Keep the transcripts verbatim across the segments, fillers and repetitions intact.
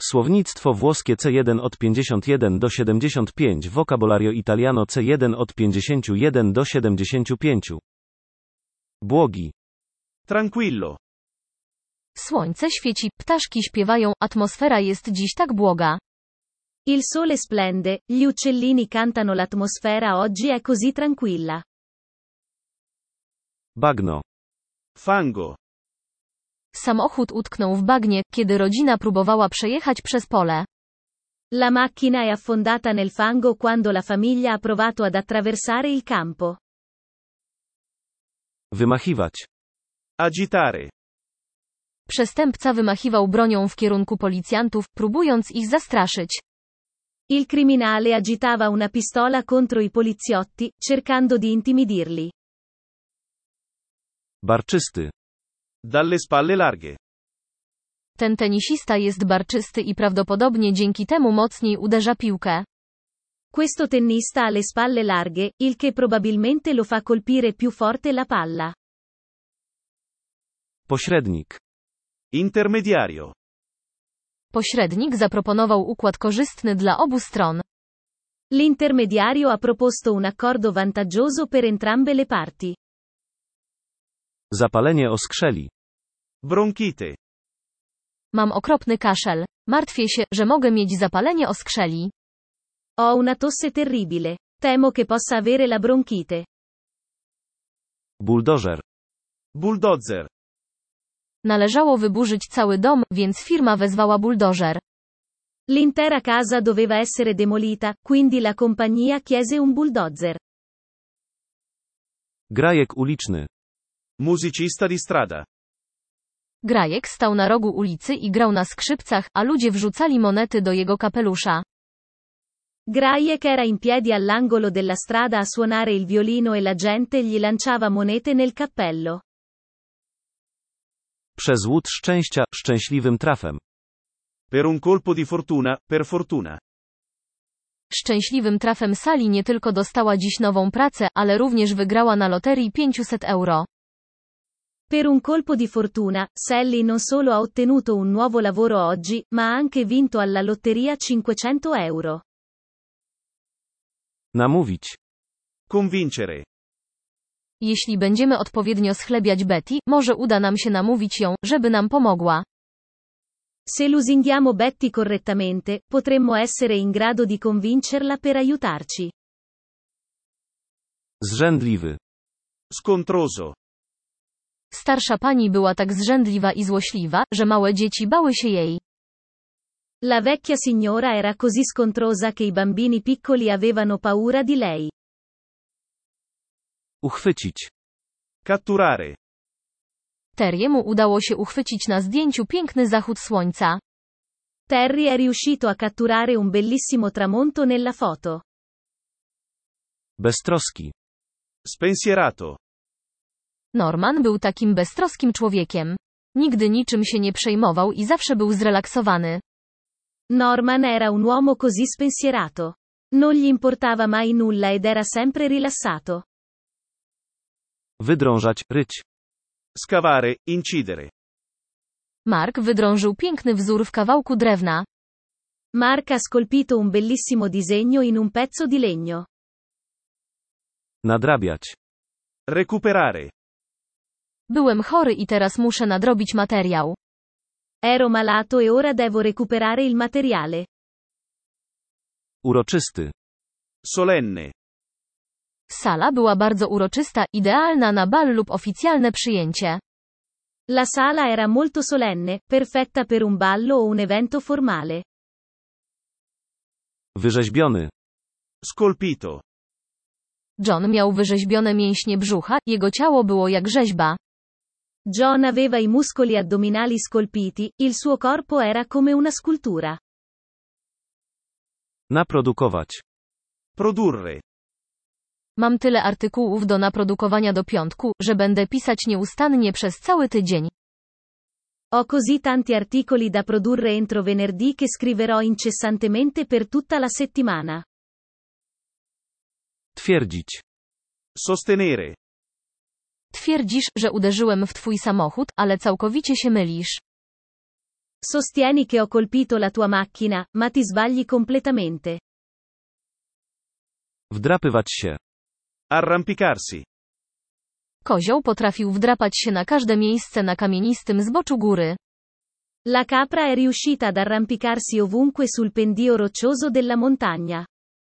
Słownictwo włoskie C jeden od pięćdziesiąt jeden do siedemdziesiąt pięć, Vocabolario italiano C jeden od pięćdziesiąt jeden do siedemdziesięciu pięciu. Błogi. Tranquillo. Słońce świeci, ptaszki śpiewają, atmosfera jest dziś tak błoga. Il sole splende, gli uccellini cantano, l'atmosfera oggi è così tranquilla. Bagno. Fango. Samochód utknął w bagnie, kiedy rodzina próbowała przejechać przez pole. La macchina è affondata nel fango quando la famiglia ha provato ad attraversare il campo. Wymachiwać. Agitare. Przestępca wymachiwał bronią w kierunku policjantów, próbując ich zastraszyć. Il criminale agitava una pistola contro i poliziotti, cercando di intimidirli. Barczysty. Dalle spalle larghe. Ten tenisista jest barczysty i prawdopodobnie dzięki temu mocniej uderza piłkę. Questo tennista ha le spalle larghe, il che probabilmente lo fa colpire più forte la palla. Pośrednik. Intermediario. Pośrednik zaproponował układ korzystny dla obu stron. L'intermediario ha proposto un accordo vantaggioso per entrambe le parti. Zapalenie oskrzeli. Bronchite. Mam okropny kaszel. Martwię się, że mogę mieć zapalenie oskrzeli. Ho una tosse terribile. Temo che possa avere la bronchite. Buldożer. Bulldozer. Należało wyburzyć cały dom, więc firma wezwała buldożer. L'intera casa doveva essere demolita, quindi la compagnia chiese un bulldozer. Grajek uliczny. Musicista di strada. Grajek stał na rogu ulicy i grał na skrzypcach, a ludzie wrzucali monety do jego kapelusza. Grajek era in piedi all'angolo della strada a suonare il violino e la gente gli lanciava monete nel cappello. Przez łód szczęścia, szczęśliwym trafem. Per un colpo di fortuna, per fortuna. Szczęśliwym trafem Sally nie tylko dostała dziś nową pracę, ale również wygrała na loterii pięćset euro. Per un colpo di fortuna, Sally non solo ha ottenuto un nuovo lavoro oggi, ma ha anche vinto alla lotteria cinquecento euro. Namówić. Convincere. Jeśli będziemy odpowiednio schlebiać Betty, może uda nam się namówić ją, żeby nam pomogła. Se lusinghiamo Betty correttamente, potremmo essere in grado di convincerla per aiutarci. Zrzędliwy. Scontroso. Starsza pani była tak zrzędliwa i złośliwa, że małe dzieci bały się jej. La vecchia signora era così scontrosa che i bambini piccoli avevano paura di lei. Uchwycić. Catturare. Terry'emu udało się uchwycić na zdjęciu piękny zachód słońca. Terry è riuscito a catturare un bellissimo tramonto nella foto. Beztroski. Spensierato. Norman był takim beztroskim człowiekiem. Nigdy niczym się nie przejmował i zawsze był zrelaksowany. Norman era un uomo così spensierato. Non gli importava mai nulla ed era sempre rilassato. Wydrążać, ryć. Scavare, incidere. Mark wydrążył piękny wzór w kawałku drewna. Mark ha scolpito un bellissimo disegno in un pezzo di legno. Nadrabiać. Recuperare. Byłem chory i teraz muszę nadrobić materiał. Ero malato e ora devo recuperare il materiale. Uroczysty. Solenne. Sala była bardzo uroczysta, idealna na bal lub oficjalne przyjęcie. La sala era molto solenne, perfetta per un ballo o un evento formale. Wyrzeźbiony. Scolpito. John miał wyrzeźbione mięśnie brzucha, jego ciało było jak rzeźba. John aveva i muscoli addominali scolpiti, il suo corpo era come una scultura. Naprodukować. Produrre. Mam tyle artykułów do naprodukowania do piątku, że będę pisać nieustannie przez cały tydzień. Ho così tanti articoli da produrre entro venerdì che scriverò incessantemente per tutta la settimana. Twierdzić. Sostenere. Twierdzisz, że uderzyłem w twój samochód, ale całkowicie się mylisz. Sostieni che ho colpito la tua macchina, ma ti sbagli completamente. Wdrapywać się. Arrampicarsi. Kozioł potrafił wdrapać się na każde miejsce na kamienistym zboczu góry. La capra è riuscita ad arrampicarsi ovunque sul pendio roccioso della montagna.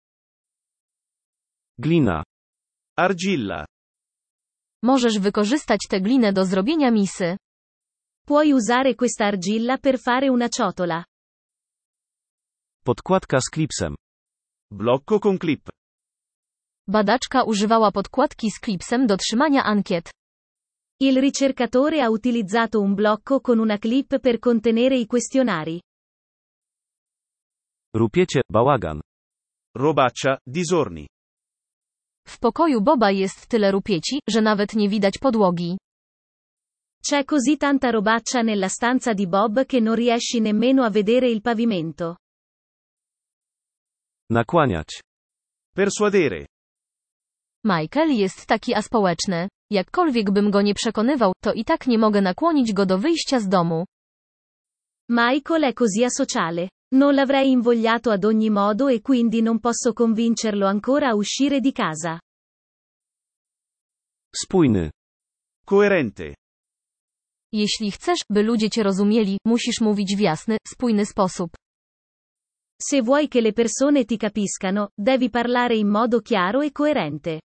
Glina. Argilla. Możesz wykorzystać tę glinę do zrobienia misy. Puoi usare questa argilla per fare una ciotola. Podkładka z klipsem. Blocco con clip. Badaczka używała podkładki z klipsem do trzymania ankiet. Il ricercatore ha utilizzato un blocco con una clip per contenere i questionari. Rupiecie, bałagan. Robaccia, disordini. W pokoju Boba jest tyle rupieci, że nawet nie widać podłogi. C'è così tanta robaccia nella stanza di Bob che non riesci nemmeno a vedere il pavimento. Nakłaniać. Persuadere. Michael jest taki aspołeczny. Jakkolwiek bym go nie przekonywał, to i tak nie mogę nakłonić go do wyjścia z domu. Michael è così asociale. Non l'avrei invogliato ad ogni modo e quindi non posso convincerlo ancora a uscire di casa. Spójny. Coerente. Jeśli chcesz, by ludzie cię rozumieli, musisz mówić w jasny, spójny sposób. Se vuoi che le persone ti capiscano, devi parlare in modo chiaro e coerente.